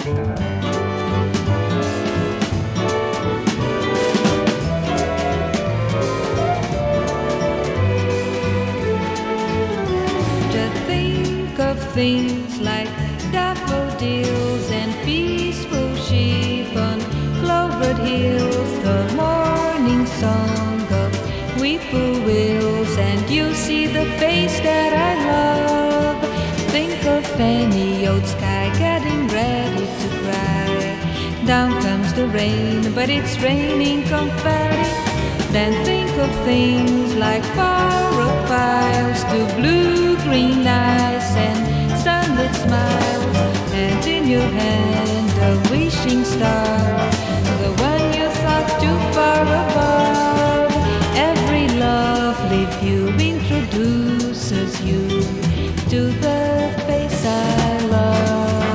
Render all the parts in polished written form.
Just think of things like daffodils and peaceful sheep on clovered hills, the morning song of whippoorwills, and you see the face that I love. Think of any old sky getting ready to cry. Down comes the rain, but it's raining confetti. Then think of things like far-off files to blue-green eyes and sunlit smiles, and in your hand a wishing star, the one you thought too far above. Every lovely view introduces you to the face I love.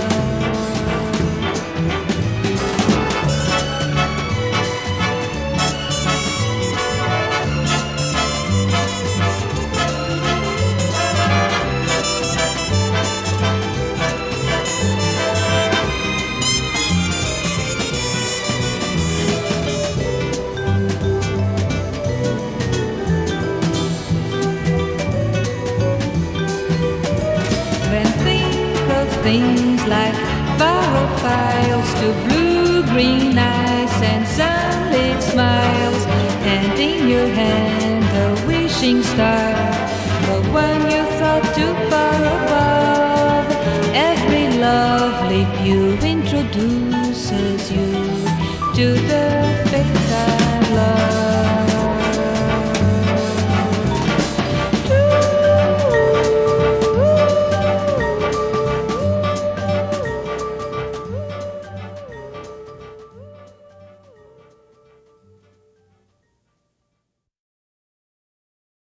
Things like far-off files to blue-green eyes and sunlit smiles, and in your hand a wishing star, the one you thought too far above. Every lovely view introduces you to the face I love.